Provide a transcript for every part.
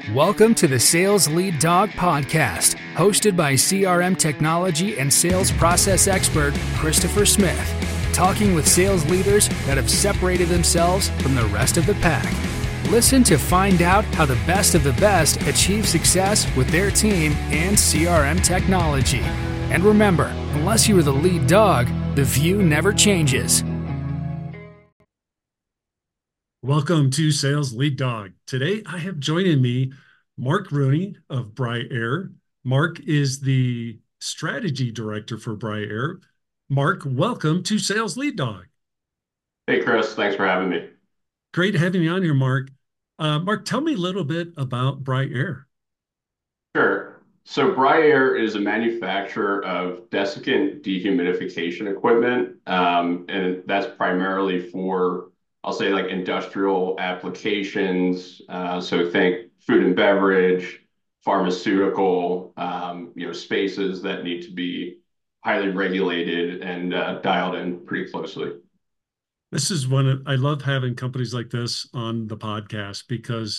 Welcome to the Sales Lead Dog Podcast, hosted by CRM technology and sales process expert Christopher Smith, talking with sales leaders that have separated themselves from the rest of the pack. Listen to find out how the best of the best achieve success with their team and CRM technology. And remember, unless you are the lead dog, the view never changes. Welcome to Sales Lead Dog. Today, I have joining me Mark Rooney of Briar. Mark is the strategy director for Briar. Mark, welcome to Sales Lead Dog. Hey, Chris, thanks for having me. Great having you on here, Mark. Mark, tell me a little bit about Briar. Sure. So Briar is a manufacturer of desiccant dehumidification equipment, and that's primarily for, I'll say, like industrial applications. So think food and beverage, pharmaceutical, spaces that need to be highly regulated and dialed in pretty closely. This is I love having companies like this on the podcast because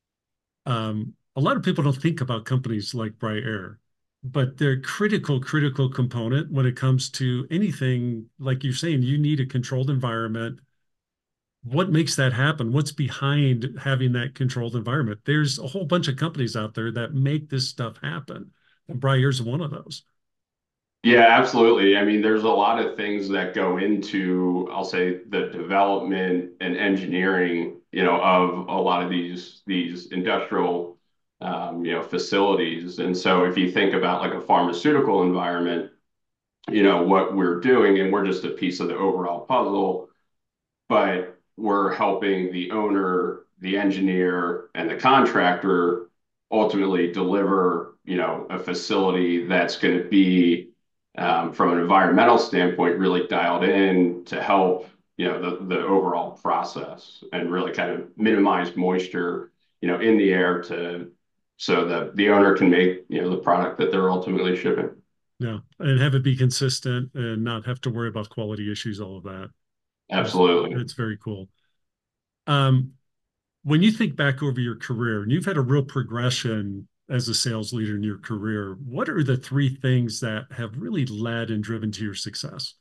a lot of people don't think about companies like Briar, but they're critical component when it comes to anything. Like you're saying, you need a controlled environment. What makes that happen? What's behind having that controlled environment? There's a whole bunch of companies out there that make this stuff happen, and Briar's one of those. Yeah, absolutely. I mean, there's a lot of things that go into, I'll say, the development and engineering, of a lot of these industrial, facilities. And so, if you think about like a pharmaceutical environment, what we're doing, and we're just a piece of the overall puzzle, but we're helping the owner, the engineer, and the contractor ultimately deliver, a facility that's going to be from an environmental standpoint, really dialed in to help, the overall process and really kind of minimize moisture, in the air so that the owner can make, the product that they're ultimately shipping. Yeah, and have it be consistent and not have to worry about quality issues, all of that. Absolutely. It's very cool. Um, when you think back over your career, and you've had a real progression as a sales leader in your career, what are the three things that have really led and driven to your success?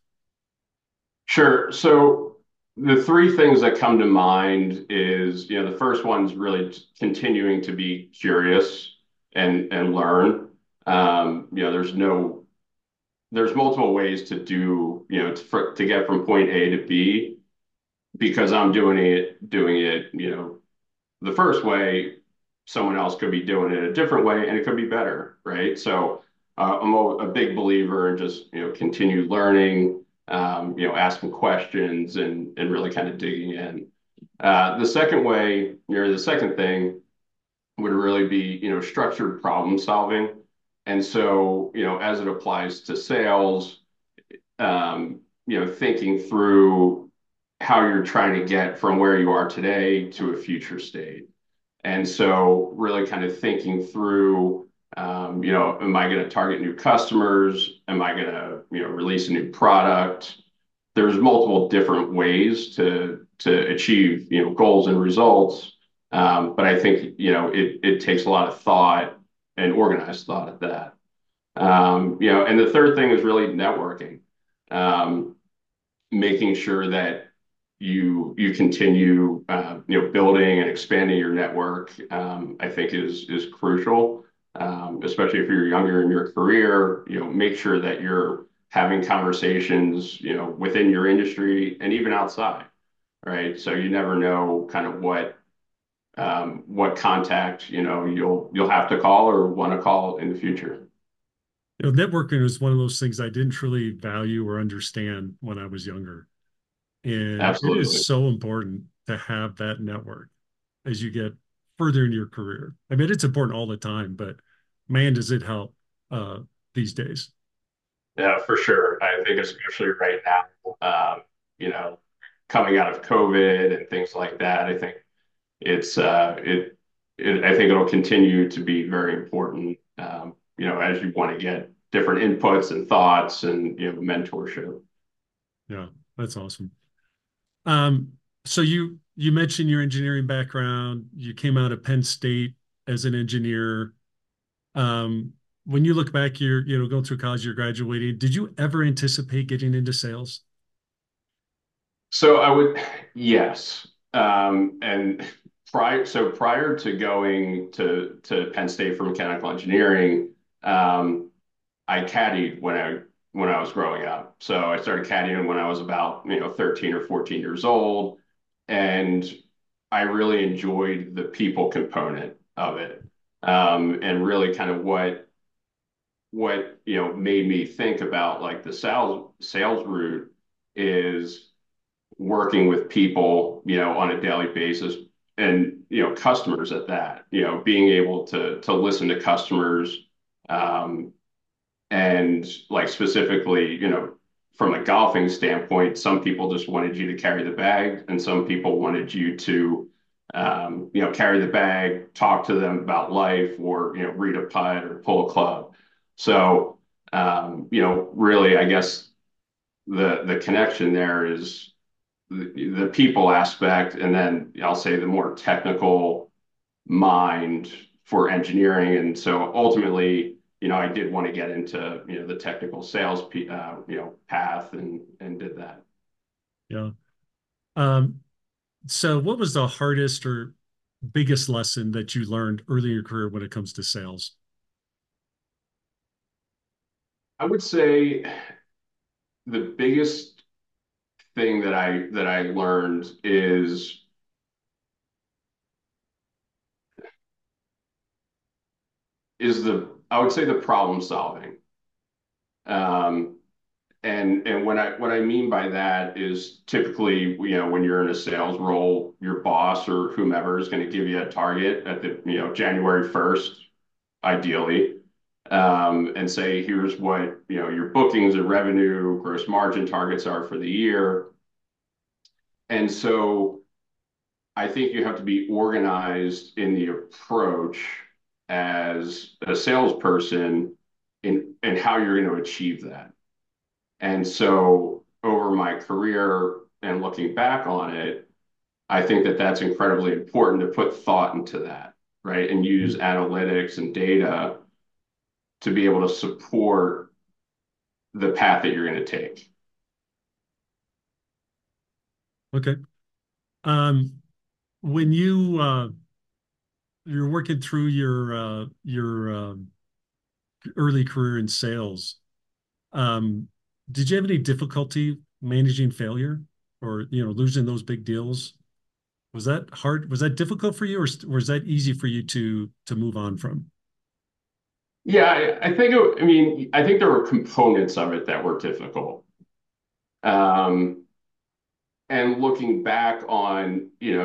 Sure. So the three things that come to mind is, the first one's really continuing to be curious and learn. There's multiple ways to do, to get from point A to B. Because I'm doing it, the first way, someone else could be doing it a different way, and it could be better, right? So I'm a big believer in just continue learning, asking questions and really kind of digging in. The second way, or the second thing, would really be structured problem solving, and so as it applies to sales, thinking through how you're trying to get from where you are today to a future state. And so really kind of thinking through, am I going to target new customers? Am I going to, release a new product? There's multiple different ways to achieve, goals and results. But I think, it takes a lot of thought and organized thought at that. And the third thing is really networking, making sure that you continue building and expanding your network. I think is crucial, especially if you're younger in your career. Make sure that you're having conversations within your industry and even outside, right? So you never know kind of what contact you'll have to call or want to call in the future. Networking is one of those things I didn't truly value or understand when I was younger. And it is Absolutely. so important to have that network as you get further in your career. I mean, it's important all the time, but man, does it help uh, these days. Yeah, for sure. I think especially right now, you know, coming out of COVID and things like that, I think it's I think it'll continue to be very important. As you want to get different inputs and thoughts and mentorship. Yeah, that's awesome. Um, so you mentioned your engineering background. You came out of Penn State. as an engineer. Um, when you look back, you're, going through college, you're graduating. Did you ever anticipate getting into sales? So I would, yes. And prior to going to Penn State for mechanical engineering, um, I caddied when I was growing up. So I started caddying when I was about, 13 or 14 years old, and I really enjoyed the people component of it. And really kind of what made me think about like the sales route is working with people, on a daily basis, and customers at that, being able to listen to customers, um, and like specifically, from a golfing standpoint, some people just wanted you to carry the bag, and some people wanted you to, carry the bag, talk to them about life, or read a putt or pull a club. So, really, I guess the connection there is the people aspect, and then I'll say the more technical mind for engineering. And so ultimately, I did want to get into, the technical sales, path, and did that. Yeah. Um, so what was the hardest or biggest lesson that you learned early in your career when it comes to sales? I would say the biggest thing that I learned is I would say the problem solving. Um, and what I mean by that is typically, when you're in a sales role, your boss or whomever is going to give you a target at the, January 1st, ideally, and say, here's what, your bookings and revenue, gross margin targets are for the year. And so I think you have to be organized in the approach as a salesperson in how you're going to achieve that. And so over my career and looking back on it, I think that that's incredibly important to put thought into that, right? And use analytics and data to be able to support the path that you're going to take. Okay. Um, when you're working through your early career in sales, um, did you have any difficulty managing failure or losing those big deals? Was that hard? Was that difficult for you, or was that easy for you to move on from? Yeah, I mean, I think there were components of it that were difficult. Um, and looking back on,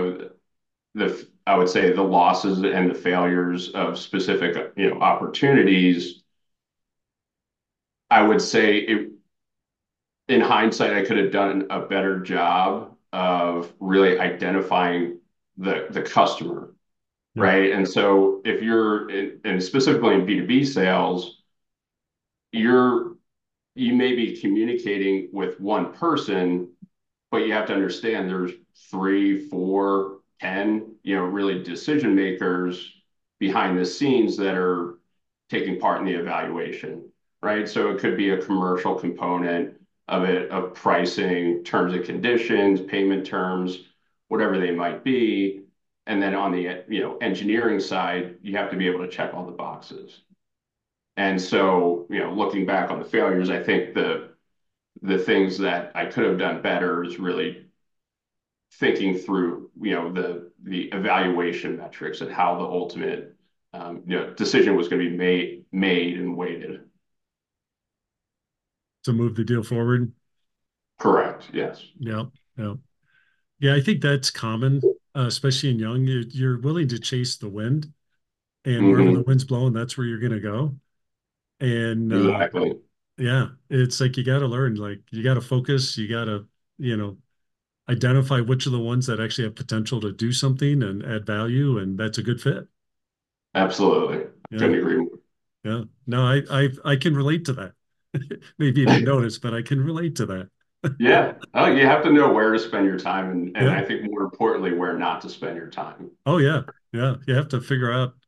I would say the losses and the failures of specific, opportunities, I would say in hindsight, I could have done a better job of really identifying the customer, Yeah. right? And so if you're and specifically in B2B sales, you're you may be communicating with one person, but you have to understand there's three, four, 10, really decision makers behind the scenes that are taking part in the evaluation, right? So it could be a commercial component of it, of pricing, terms and conditions, payment terms, whatever they might be. And then on the engineering side, you have to be able to check all the boxes. And so, looking back on the failures, I think the things that I could have done better is really thinking through, the evaluation metrics and how the ultimate, decision was going to be made and weighted. To move the deal forward. Correct. Yes. Yeah. Yeah. Yeah. I think that's common, especially in young. You're willing to chase the wind, and wherever the Hmm. wind's blowing, that's where you're going to go. And Exactly. yeah, it's like you got to learn, like you got to focus, you got to, you know, identify which are the ones that actually have potential to do something and add value, and that's a good fit. Absolutely. Yeah. Couldn't agree more. Yeah. No, I can relate to that. Maybe you didn't notice, but I can relate to that. Yeah. Oh, you have to know where to spend your time, and Yeah. I think more importantly, where not to spend your time. Oh yeah. Yeah. You have to figure out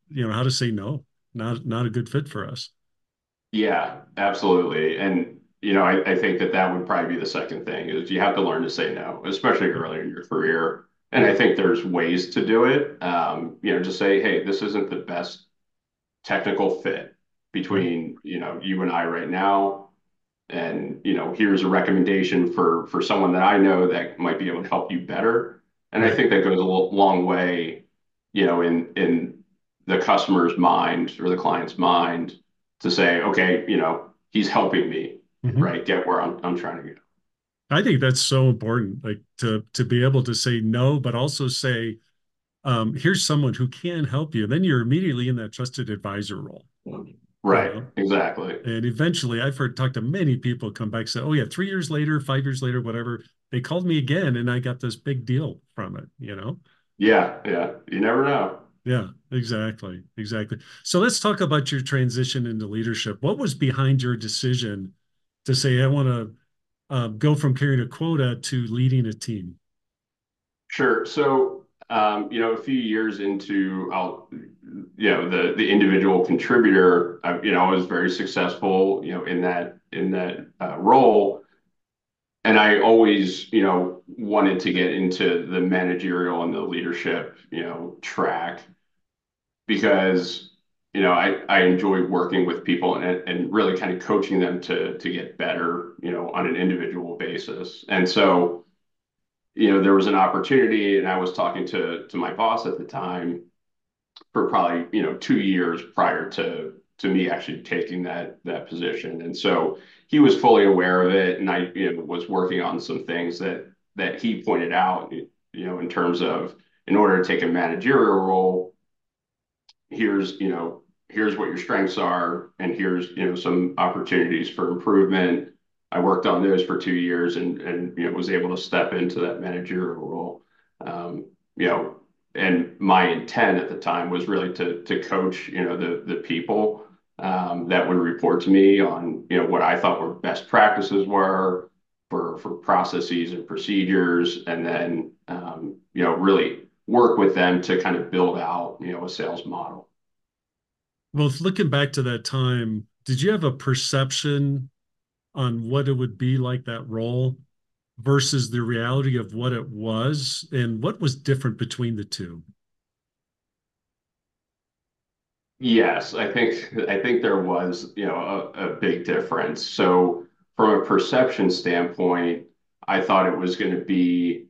how to say no, not a good fit for us. Yeah, absolutely. And, I think that that would probably be the second thing is you have to learn to say no, especially Yep. early in your career. And I think there's ways to do it. Just say, hey, this isn't the best technical fit Yep. between, you and I right now. And, here's a recommendation for someone that I know that might be able to help you better. And I Right. think that goes a long way, in the customer's mind or the client's mind to say, okay, he's helping me, Mhm. right, get where I'm trying to go. I think that's so important, like to be able to say no, but also say, here's someone who can help you. Then you're immediately in that trusted advisor role, you Right, know. exactly. And eventually, I've heard talk to many people come back say, "Oh yeah, 3 years later, 5 years later, whatever, they called me again, and I got this big deal from it." Yeah, yeah. You never know. Yeah, exactly, exactly. So let's talk about your transition into leadership. What was behind your decision to say, "I want to go from carrying a quota to leading a team"? Sure. So, a few years into the individual contributor, I was very successful, in that role, and I always, wanted to get into the managerial and the leadership, track because, I enjoy working with people and really kind of coaching them to get better, on an individual basis. And so, there was an opportunity, and I was talking to my boss at the time for probably 2 years prior to me actually taking that position, and so he was fully aware of it, and I was working on some things that he pointed out, in terms of in order to take a managerial role, here's what your strengths are, and here's some opportunities for improvement. I worked on those for 2 years and was able to step into that managerial role. Um, you know, and my intent at the time was really to coach the people that would report to me on what I thought were best practices were for processes and procedures, and then really work with them to kind of build out a sales model. Well, looking back to that time, did you have a perception on what it would be like that role versus the reality of what it was, and what was different between the two? Yes, I think there was, a big difference. So from a perception standpoint, I thought it was going to be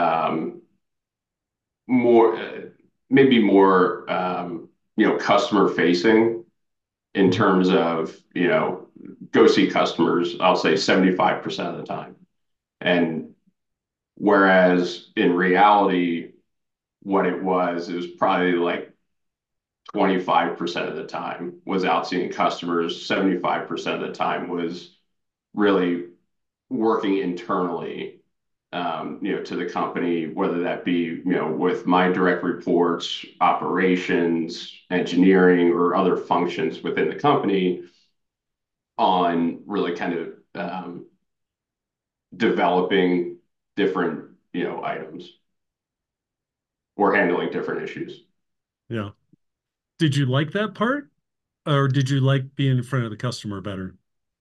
more, maybe more, customer facing in Mhm. terms of, go see customers, I'll say 75% of the time. And whereas in reality, what it was probably like 25% of the time was out seeing customers, 75% of the time was really working internally, to the company, whether that be, with my direct reports, operations, engineering, or other functions within the company on really kind of developing different, items or handling different issues. Yeah. Did you like that part, or did you like being in front of the customer better?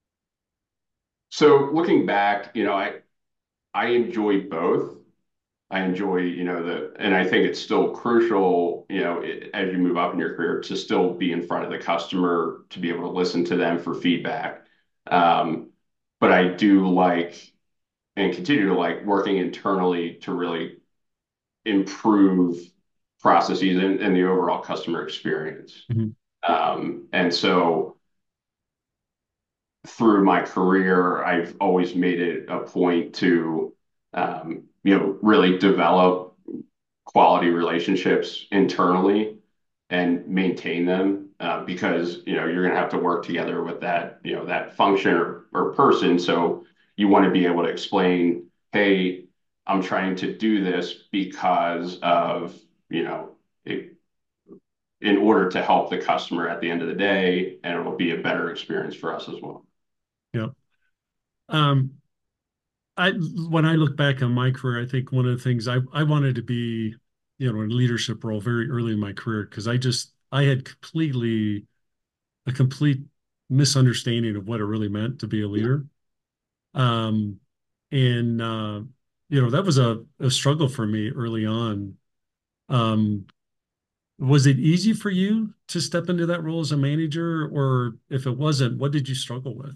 So looking back, I enjoy both. I enjoy, and I think it's still crucial, as you move up in your career to still be in front of the customer, to be able to listen to them for feedback. Um, but I do like and continue to like working internally to really improve processes and the overall customer experience. Mhm. And so through my career, I've always made it a point to, really develop quality relationships internally and maintain them, because you're going to have to work together with that function or person. So you want to be able to explain, hey, I'm trying to do this because of it, in order to help the customer at the end of the day, and it will be a better experience for us as well. Yeah. Um, when I look back on my career, I think one of the things I wanted to be, in a leadership role very early in my career because I just I had a complete misunderstanding of what it really meant to be a leader. Um, and that was a struggle for me early on. Um, was it easy for you to step into that role as a manager, or if it wasn't, what did you struggle with?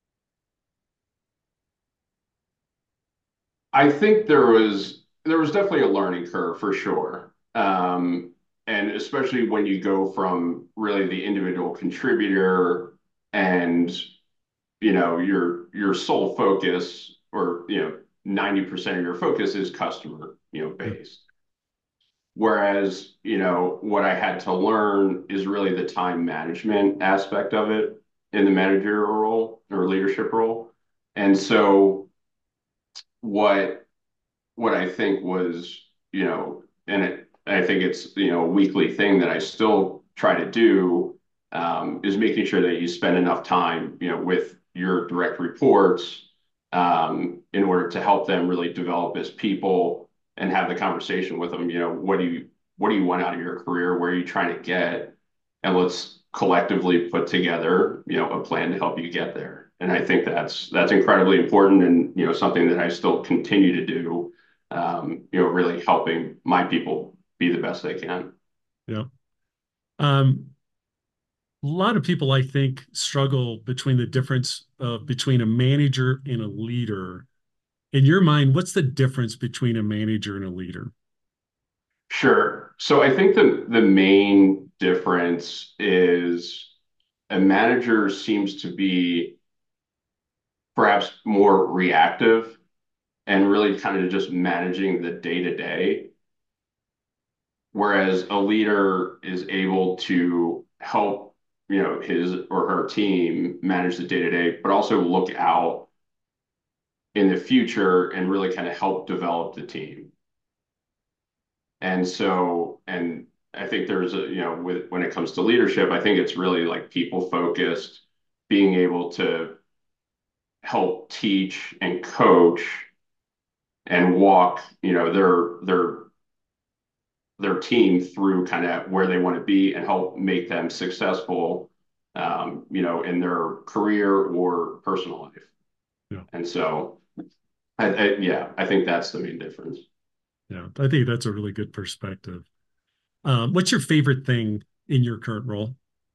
I think there was definitely a learning curve for sure. And especially when you go from really the individual contributor and your sole focus, or 90% of your focus is customer Yeah, based. Whereas, what I had to learn is really the time management aspect of it in the managerial role or leadership role. And so what what I think was, I think it's, a weekly thing that I still try to do, is making sure that you spend enough time, with your direct reports, in order to help them really develop as people and have the conversation with them. What do you want out of your career? Where are you trying to get? And let's collectively put together, a plan to help you get there. And I think that's incredibly important, and something that I still continue to do, really helping my people be the best they can. yeah. Um, a lot of people, I think, struggle between the difference between a manager and a leader. In your mind, what's the difference between a manager and a leader? Sure. So I think the main difference is a manager seems to be perhaps more reactive and really kind of just managing the day to day, whereas a leader is able to help, his or her team manage the day to day, but also look out in the future and really kind of help develop the team. And I think there's when it comes to leadership, I think it's really like people focused, being able to help teach and coach and walk, their team through kind of where they want to be and help make them successful, in their career or personal life. Yeah, And so, yeah, I think that's the main difference. yeah. I think that's a really good perspective. What's your favorite thing in your current role?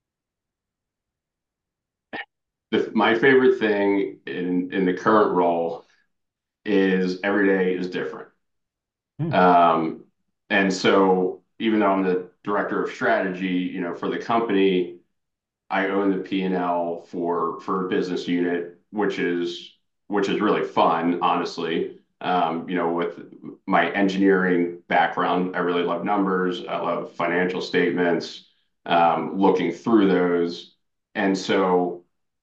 My favorite thing in the current role is every day is different. Hmm. Um, and so even though I'm the director of strategy, for the company, I own the P&L for a business unit, which is really fun, honestly. With my engineering background, I really love numbers. I love financial statements, looking through those. And so,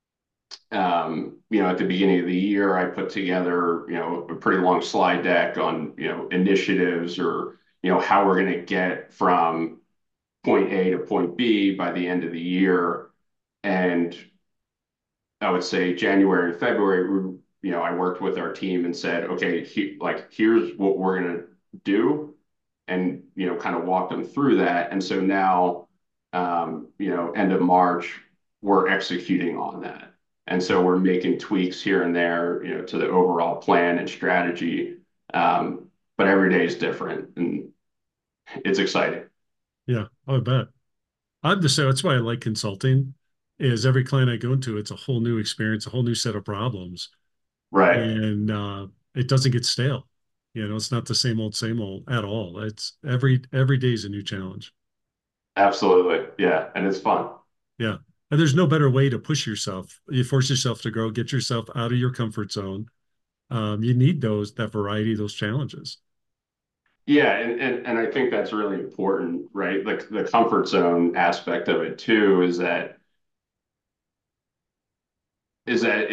at the beginning of the year, I put together, a pretty long slide deck on, initiatives, or, how we're going to get from point A to point B by the end of the year. And I would say January and February, I worked with our team and said, okay, here's what we're going to do, and, kind of walk them through that. And so now, end of March, we're executing on that. And so we're making tweaks here and there, to the overall plan and strategy. But every day is different, and it's exciting. Yeah, I bet. I'm the same. That's why I like consulting. Is every client I go into, it's a whole new experience, a whole new set of problems, Right. and it doesn't get stale. It's not the same old at all. It's every day is a new challenge. Absolutely. Yeah. And it's fun. Yeah, and there's no better way to push yourself. You force yourself to grow, get yourself out of your comfort zone. You need that variety, those challenges. Yeah, and I think that's really important, right? Like the comfort zone aspect of it too is that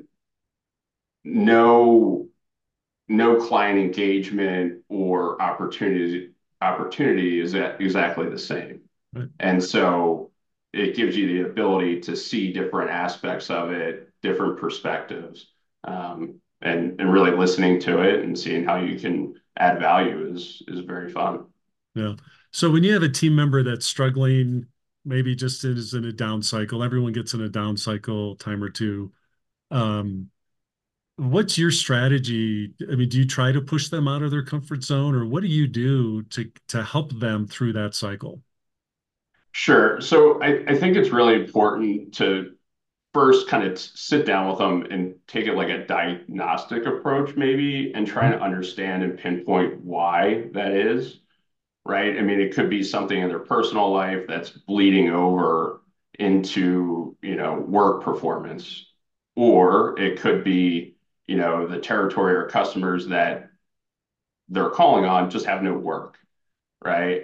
no no client engagement or opportunity is exactly the same. Right? And so it gives you the ability to see different aspects of it, different perspectives, and really listening to it and seeing how you can add value is very fun. Yeah. So when you have a team member that's struggling, maybe just is in a down cycle. Everyone gets in a down cycle time or two. Um, what's your strategy? I mean, do you try to push them out of their comfort zone, or what do you do to help them through that cycle? Sure. So I think it's really important to first kind of sit down with them and take it like a diagnostic approach, maybe, and try Mhm. to understand and pinpoint why that is, right? I mean, it could be something in their personal life that's bleeding over into, work performance, or it could be, the territory or customers that they're calling on just have no work, right?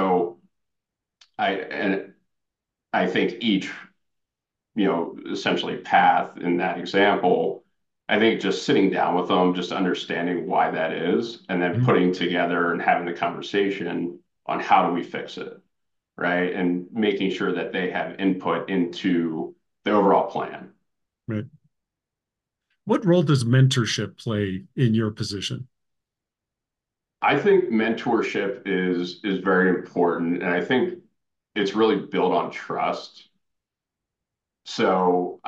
And I think each essentially path in that example, I think just sitting down with them, just understanding why that is, and then Mhm. putting together and having the conversation on how do we fix it, right? And making sure that they have input into the overall plan. Right. What role does mentorship play in your position? I think mentorship is very important, and I think it's really built on trust. So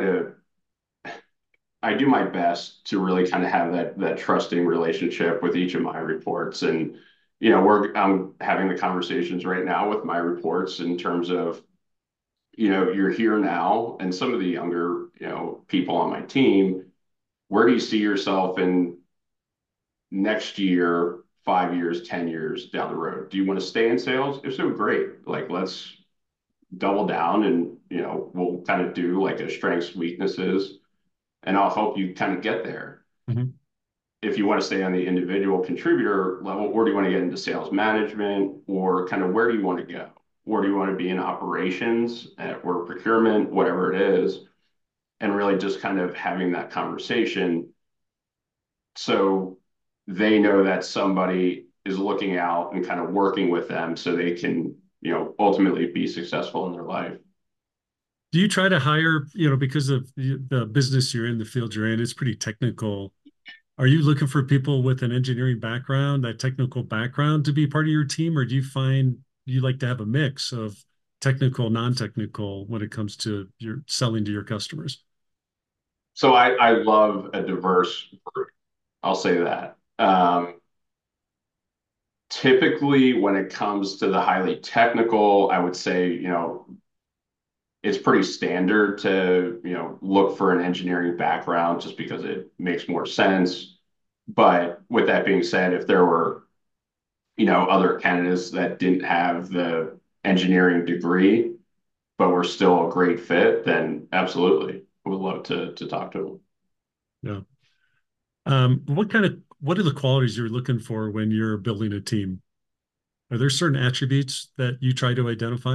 I do my best to really kind of have that trusting relationship with each of my reports. And I'm having the conversations right now with my reports in terms of, you're here now, and some of the younger, people on my team, where do you see yourself in next year, 5 years, 10 years down the road? Do you want to stay in sales? If so, great. Like, let's double down, and we'll kind of do like a strengths, weaknesses, and I'll help you kind of get there. Mhm. If you want to stay on the individual contributor level, or do you want to get into sales management, or kind of where do you want to go? Where do you want to be in operations or procurement, whatever it is, and really just kind of having that conversation so they know that somebody is looking out and kind of working with them so they can, ultimately be successful in their life. Do you try to hire, because of the business you're in, the field you're in, it's pretty technical. Are you looking for people with an engineering background, that technical background to be part of your team, or do you find you like to have a mix of technical, non-technical when it comes to your selling to your customers? So I love a diverse group. I'll say that. Typically, when it comes to the highly technical, I would say, it's pretty standard to, look for an engineering background just because it makes more sense. But with that being said, if there were, other candidates that didn't have the engineering degree, but were still a great fit, then absolutely, would love to talk to them. Yeah. What are the qualities you're looking for when you're building a team? Are there certain attributes that you try to identify?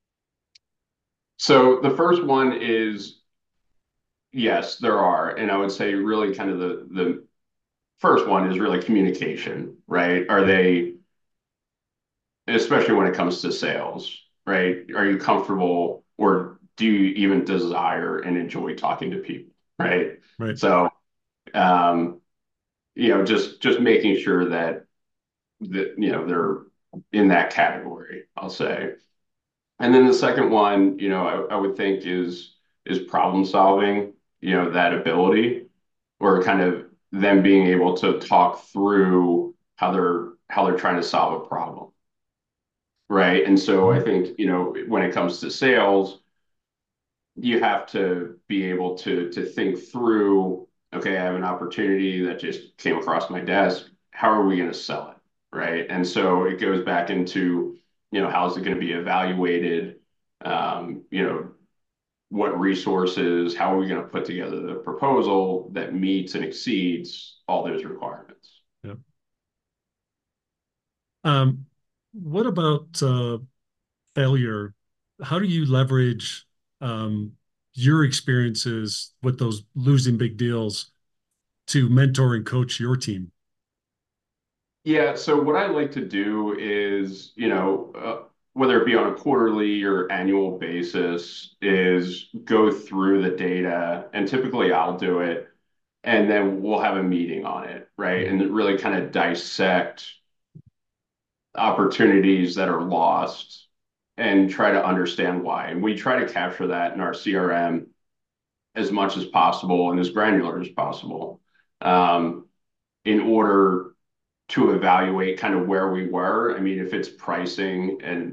So the first one is yes, there are, and I would say really kind of the first one is really communication, right? Are they, especially when it comes to sales, right? Are you comfortable, or do you even desire and enjoy talking to people, right? Right. So, um, just making sure that they're in that category, I'll say. And then the second one, I would think is problem solving, that ability, or kind of them being able to talk through how they're trying to solve a problem, right? And so I Mhm. think, when it comes to sales, you have to be able to think through, okay, I have an opportunity that just came across my desk. How are we going to sell it? Right. And so it goes back into, how is it going to be evaluated? Um, you know, what resources, how are we going to put together the proposal that meets and exceeds all those requirements? Yeah. Um, what about failure? How do you leverage um, your experiences with those losing big deals to mentor and coach your team? Yeah, so what I like to do is, whether it be on a quarterly or annual basis, is go through the data, and typically I'll do it, and then we'll have a meeting on it, right? And really kind of dissect opportunities that are lost and try to understand why. And we try to capture that in our CRM as much as possible and as granular as possible, in order to evaluate kind of where we were. I mean, if it's pricing and,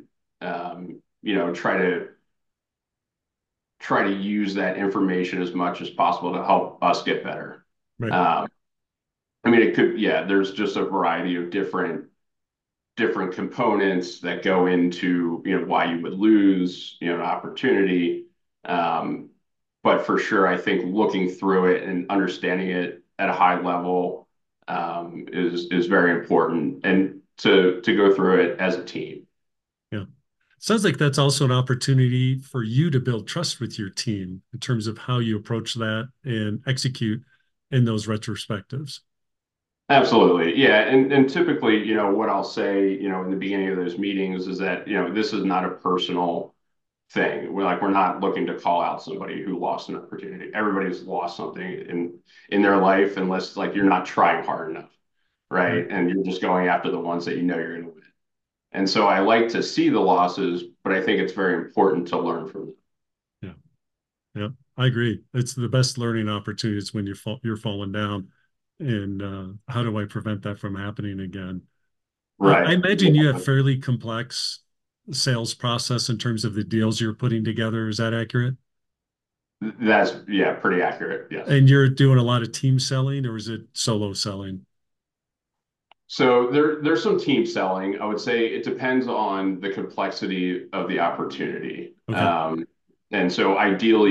try to use that information as much as possible to help us get better. Right. I mean, it could, yeah, there's just a variety of different components that go into, why you would lose, an opportunity. But for sure, I think looking through it and understanding it at a high level, is very important, and to go through it as a team. Yeah. Sounds like that's also an opportunity for you to build trust with your team in terms of how you approach that and execute in those retrospectives. Absolutely. Yeah. And typically, what I'll say, in the beginning of those meetings is that, this is not a personal thing. We're not looking to call out somebody who lost an opportunity. Everybody's lost something in their life, unless like you're not trying hard enough, Right. right? And you're just going after the ones that you're going to win. And so I like to see the losses, but I think it's very important to learn from them. Yeah. Yeah. I agree. It's the best learning opportunities when you're falling down. And how do I prevent that from happening again? I Right. imagine you have fairly complex sales process in terms of the deals you're putting together. Is that accurate? That's, yeah, pretty accurate. Yes. And you're doing a lot of team selling, or is it solo selling? So there's some team selling. I would say it depends on the complexity of the opportunity. Okay. And so ideally,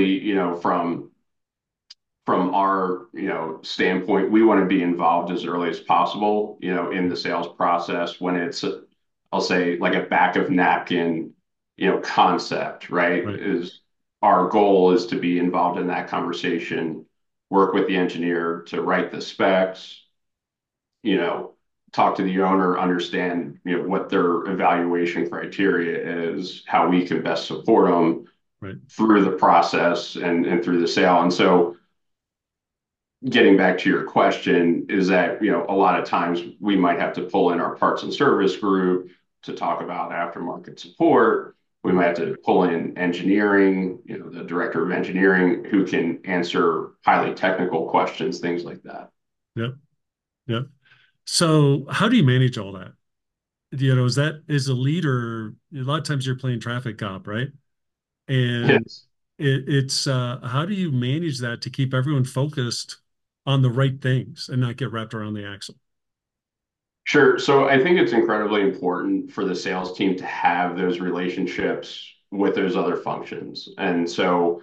from our, standpoint, we want to be involved as early as possible, in the sales process when it's, I'll say like a back of napkin, concept, right? Right. Is our goal is to be involved in that conversation, work with the engineer to write the specs, you know, talk to the owner, understand, what their evaluation criteria is, how we can best support them Right. through the process and through the sale. And so getting back to your question is that, a lot of times we might have to pull in our parts and service group to talk about aftermarket support. We might have to pull in engineering, the director of engineering who can answer highly technical questions, things like that. Yep. Yep. So how do you manage all that? Is that as a leader, a lot of times you're playing traffic cop, right? And Yes. it's how do you manage that to keep everyone focused on the right things and not get wrapped around the axle? Sure. So I think it's incredibly important for the sales team to have those relationships with those other functions. And so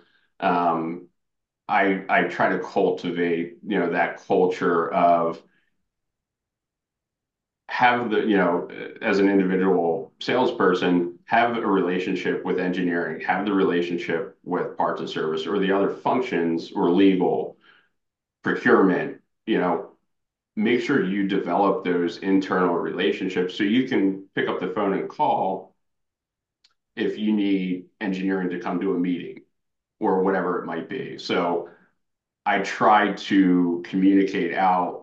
I try to cultivate, that culture of have the, as an individual salesperson, have a relationship with engineering, have the relationship with parts and service or the other functions or legal, procurement, make sure you develop those internal relationships so you can pick up the phone and call if you need engineering to come to a meeting or whatever it might be. So I try to communicate out,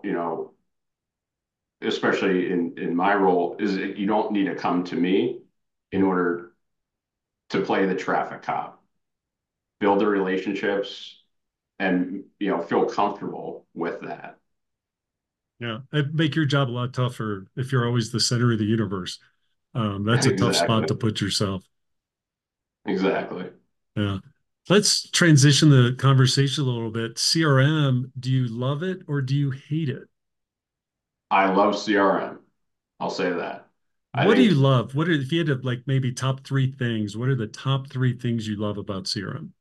especially in my role, is that you don't need to come to me in order to play the traffic cop. Build the relationships and, feel comfortable with that. Yeah, it'd make your job a lot tougher if you're always the center of the universe. That's a tough spot Exactly. to put yourself. Exactly. Yeah. Let's transition the conversation a little bit. CRM, do you love it or do you hate it? I love CRM. I'll say that. I What do you think love? If you had to like maybe top three things, what are the top three things you love about CRM?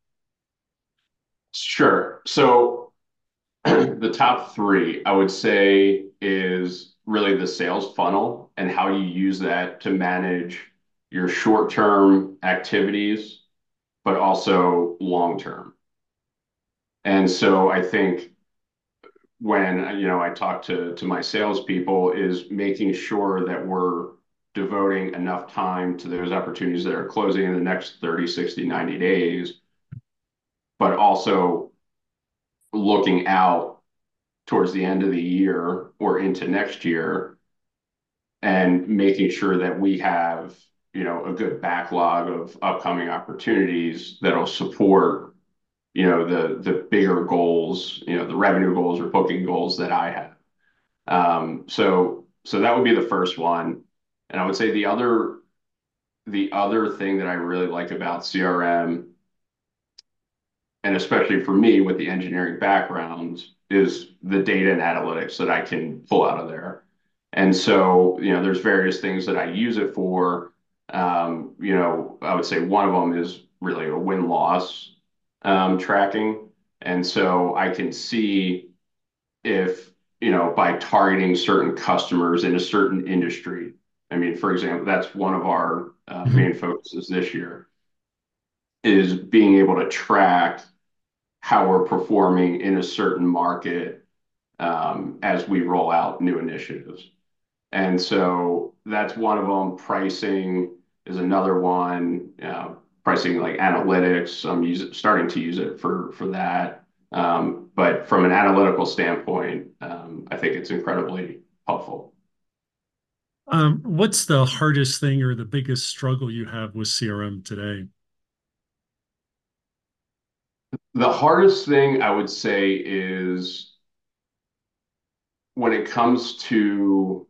sure. So the top three, I would say, is really the sales funnel and how you use that to manage your short-term activities, but also long-term. And so I think when I talk to my salespeople is making sure that we're devoting enough time to those opportunities that are closing in the next 30, 60, 90 days, but also looking out towards the end of the year or into next year and making sure that we have a good backlog of upcoming opportunities that'll support, the bigger goals, the revenue goals or booking goals that I have. So that would be the first one. And I would say the other thing that I really like about CRM, and especially for me with the engineering background, is the data and analytics that I can pull out of there. And so, there's various things that I use it for. I would say one of them is really a win-loss tracking. And so I can see if, by targeting certain customers in a certain industry. I mean, for example, that's one of our Mhm. main focuses this year is being able to track how we're performing in a certain market as we roll out new initiatives. And so that's one of them. Pricing is another one. Pricing like analytics, starting to use it for that. But from an analytical standpoint, I think it's incredibly helpful. What's the hardest thing or the biggest struggle you have with CRM today? The hardest thing I would say is when it comes to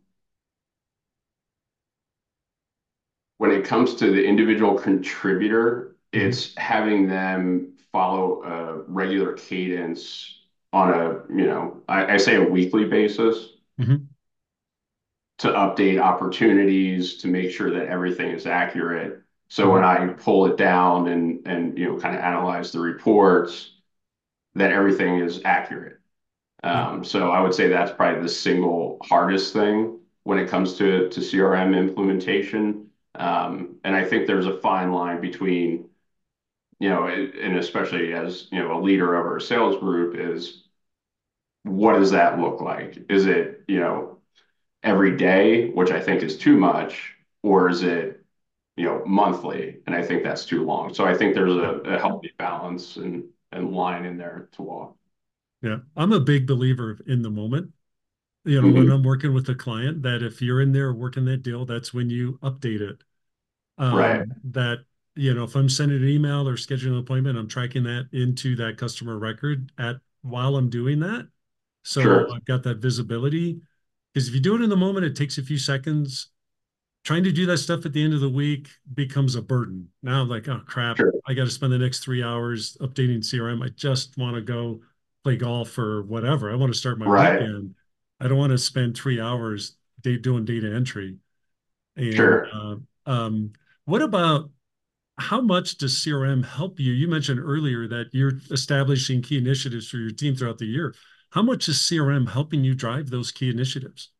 when it comes to the individual contributor, Mhm. it's having them follow a regular cadence on I say a weekly basis Mhm. to update opportunities to make sure that everything is accurate. So when Mhm. I pull it down and kind of analyze the reports, that everything is accurate. Yeah. So I would say that's probably the single hardest thing when it comes to CRM implementation. And I think there's a fine line between, and especially as, a leader of our sales group is what does that look like? Is it, every day, which I think is too much, or is it, monthly? And I think that's too long. So I think there's Yeah. a healthy balance and line in there to walk. Yeah. I'm a big believer in the moment. When Mhm. I'm working with a client, that if you're in there working that deal, that's when you update it. Right. That, if I'm sending an email or scheduling an appointment, I'm tracking that into that customer record at while I'm doing that. So Sure. I've got that visibility. Because if you do it in the moment, it takes a few seconds. Trying to do that stuff at the end of the week becomes a burden. Now I'm like, oh crap, Sure. I got to spend the next 3 hours updating CRM. I just want to go play golf or whatever. I want to start my Right. weekend. I don't want to spend 3 hours doing data entry. And Sure. what about how much does CRM help you? You mentioned earlier that you're establishing key initiatives for your team throughout the year. How much is CRM helping you drive those key initiatives?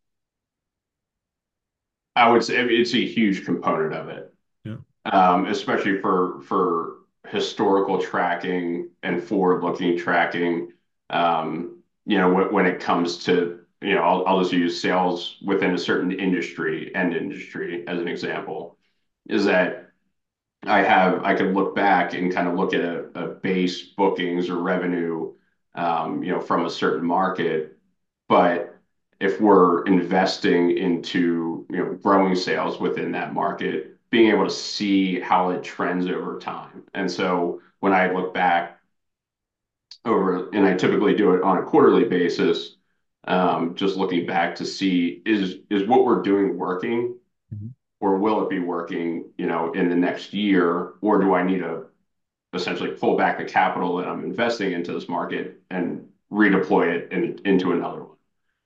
I would say it's a huge component of it, Yeah. especially for historical tracking and forward-looking tracking. When it comes to, I'll just use sales within a certain end industry as an example, is that I could look back and kind of look at a base bookings or revenue, from a certain market. But if we're investing into, growing sales within that market, being able to see how it trends over time. And so when I look back and I typically do it on a quarterly basis, just looking back to see is what we're doing working, Mhm. or will it be working, in the next year, or do I need to essentially pull back the capital that I'm investing into this market and redeploy it into another one.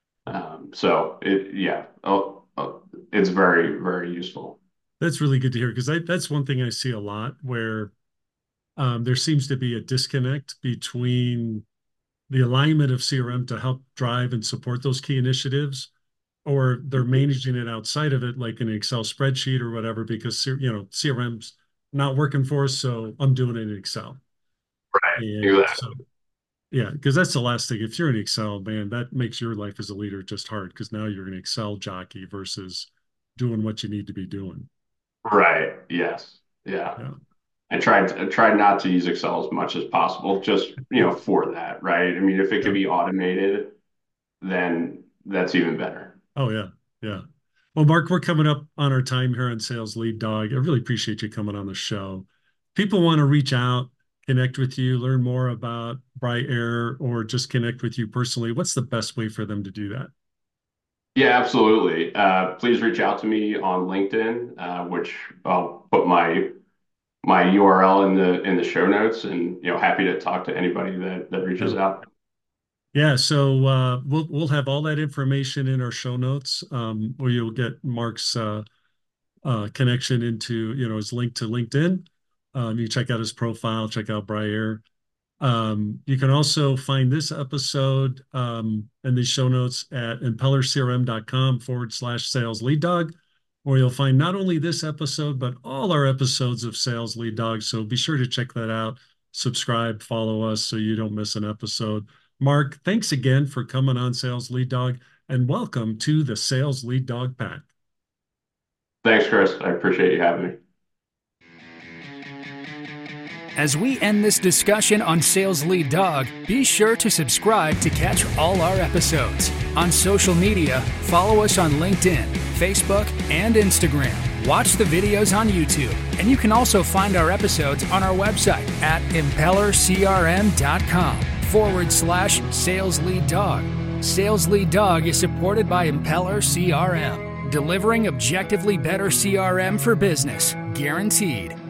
It's very, very useful. That's really good to hear because that's one thing I see a lot where there seems to be a disconnect between the alignment of CRM to help drive and support those key initiatives, or they're managing it outside of it, like an Excel spreadsheet or whatever, because CRM's not working for us, so I'm doing it in Excel. Right. And so, Exactly. yeah, because that's the last thing. If you're in Excel, man, that makes your life as a leader just hard because now you're an Excel jockey versus doing what you need to be doing. Right. Yes. Yeah. Yeah. I tried not to use Excel as much as possible, just Yeah. for that. Right. I mean, if it could Yeah. be automated, then that's even better. Oh yeah. Yeah. Well, Mark, we're coming up on our time here on Sales Lead Dog. I really appreciate you coming on the show. People want to reach out, connect with you, learn more about Brigh-Air, or just connect with you personally. What's the best way for them to do that? Yeah, absolutely. Please reach out to me on LinkedIn, which I'll put my URL in the show notes, and happy to talk to anybody that reaches Yeah. out. Yeah, so we'll have all that information in our show notes, where you'll get Mark's connection into his link to LinkedIn. You check out his profile, check out Brigh-Air. You can also find this episode and the show notes at impellercrm.com/sales lead dog, where you'll find not only this episode, but all our episodes of Sales Lead Dog. So be sure to check that out, subscribe, follow us so you don't miss an episode. Mark, thanks again for coming on Sales Lead Dog, and welcome to the Sales Lead Dog Pack. Thanks, Chris. I appreciate you having me. As we end this discussion on Sales Lead Dog, be sure to subscribe to catch all our episodes. On social media, follow us on LinkedIn, Facebook, and Instagram. Watch the videos on YouTube, and you can also find our episodes on our website at impellercrm.com/Sales Lead Dog. Sales Lead Dog is supported by Impeller CRM, delivering objectively better CRM for business, guaranteed.